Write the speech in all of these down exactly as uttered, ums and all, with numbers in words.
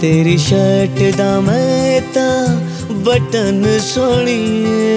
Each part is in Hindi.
तेरी शर्ट दा मैं ता बटन सोहणीए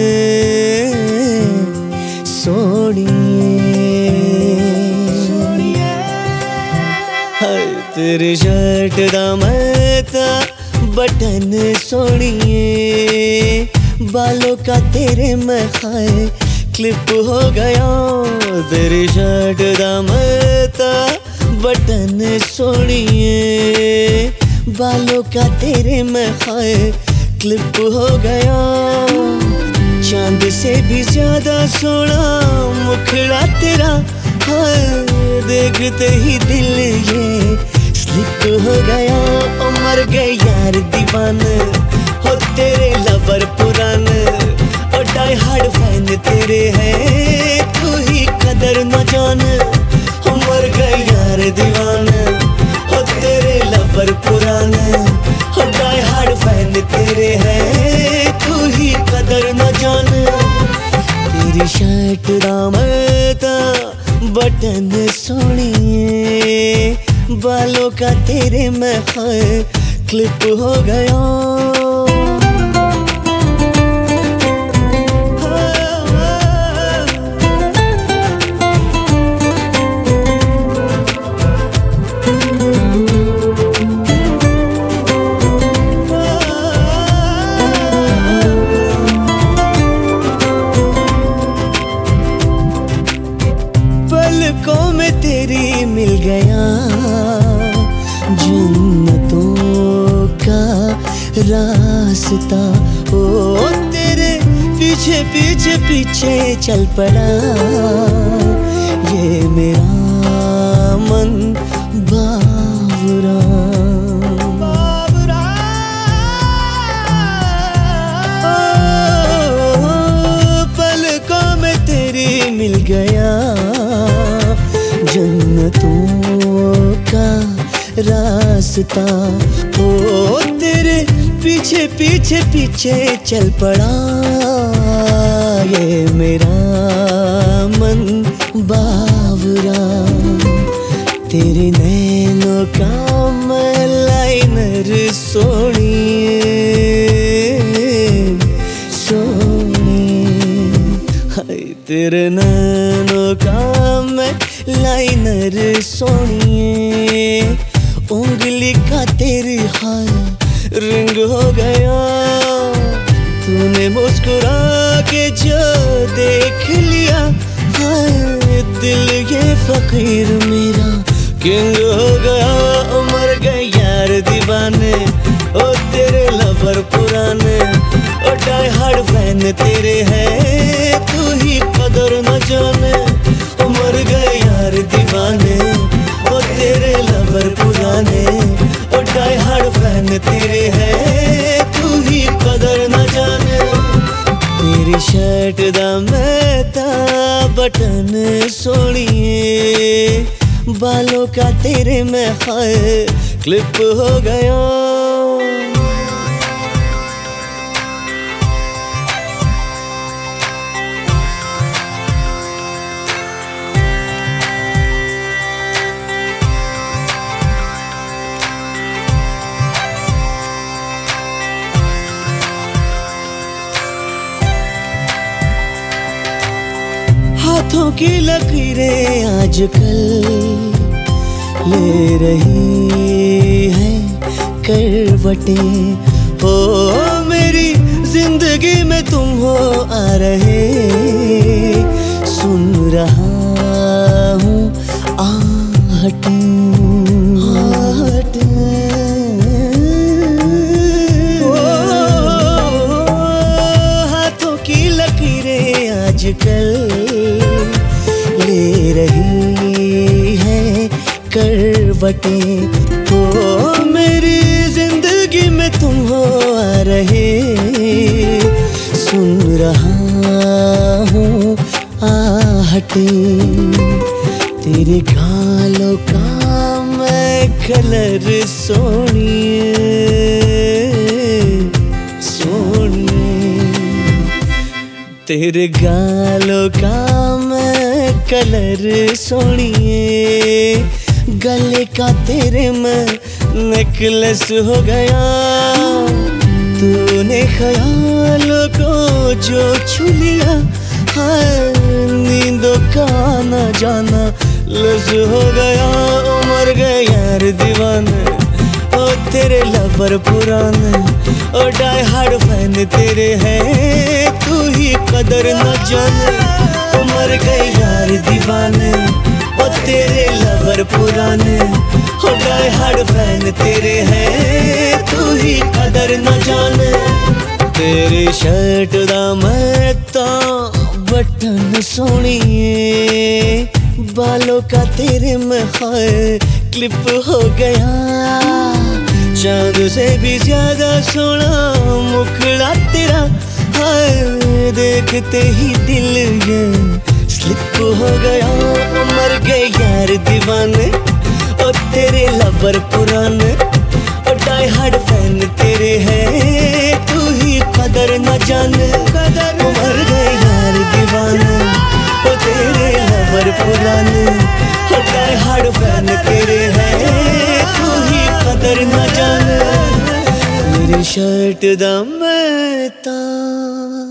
सोहणीए हाय तेरी शर्ट दा मैं ता बटन सोहणीए बालों का तेरे मैं खाए क्लिप हो गया तेरी शर्ट दा मैं ता बटन सोहणीए बालों का तेरे मैं खाए क्लिप हो गया चांद से भी ज्यादा सोना मुखड़ा तेरा हाय देखते ही दिल ये स्लिप हो गया ओ मर गए यार दीवाने हो तेरे लवर पुराने ओ डाई हार्ड फैन तेरे है तू ही कदर न जाने हो मर गए यार दीवाने हो तेरे लवर पुराने हो डाई हार्ड फैन तेरे है तू ही कदर न जाने तेरी शर्ट दा मैं ता बटन सोहणीए बालों का तेरे मैं खाए क्लिप हो गया पलकों में तेरी मिल गया जन्नतों का रास्ता ओ तेरे पीछे पीछे पीछे चल पड़ा ये मेरा मन बावरा ओ, पलकों में तेरी मिल गया जन्नतों का रास्ता ओ तेरे पीछे पीछे पीछे चल पड़ा ये मेरा मन बावरा तेरे नैनों का मैं लाइनर सोहणीए सोहणीए हाय तेरे नैनों का मैं लाइनर सोहणीए उंगली का तेरी हाय रिंग हो गया तूने मुस्कुरा के जो देख लिया हाय दिल ये फकीर मेरा किंग हो गया मर गए यार दीवाने ओ तेरे लवर पुराने ओ डाई हार्ड फैन तेरे है तू ही कदर न जाने ओ मर गए यार दीवाने ओ तेरे लवर पुराने ओ डाई हार्ड फैन तेरे है तू ही कदर न जाने तेरी शर्ट दा मैं ता बटन सोहणीए बालों का तेरे मैं खाए क्लिप हो गया हाथों की लकीरें आजकल ले रही है करवटें हो मेरी जिंदगी में तुम हो आ रहे सुन रहा हूँ आहटें आहटें हाथों की लकीरें आजकल ले रही है करवटें हो मेरी जिंदगी में तुम हो आ रहे सुन रहा हूँ आहटें तेरे गालों का मैं कलर सोहणीए सोहणीए तेरे गालों का मैं कलर सोहणीए गले का तेरे मैं नेकलेस हो गया तूने ख्यालों को जो छू लिया। हाँ, नींदों का आना जाना लज हो गया। मर गए यार दीवाने ओ तेरे लवर पुराने, ओ डाई हार्ड फैन तेरे हैं तू ही कदर न जाने। ओ मर गए यार दीवाने ओ तेरे लवर पुराने, ओ डाई हार्ड फैन तेरे हैं तू ही कदर न जाने। तेरी शर्ट दा मैं तां बटन सोहणिए, बालों का तेरे में हाय क्लिप हो गया। चांद से भी ज्यादा सोना मुखड़ा तेरा, हाय देखते ही दिल ये स्लिप हो गया। मर गए यार दीवाने ओ तेरे लवर पुराने, ओ डाई हार्ड फैन तेरे हैं तू ही कदर न जाने। मर गए यार दीवाने ओ तेरे लवर पुराने, ओ डाई हार्ड फैन तेरे हैं तू ही कदर न जाने। मेरी शर्ट दा मैं तां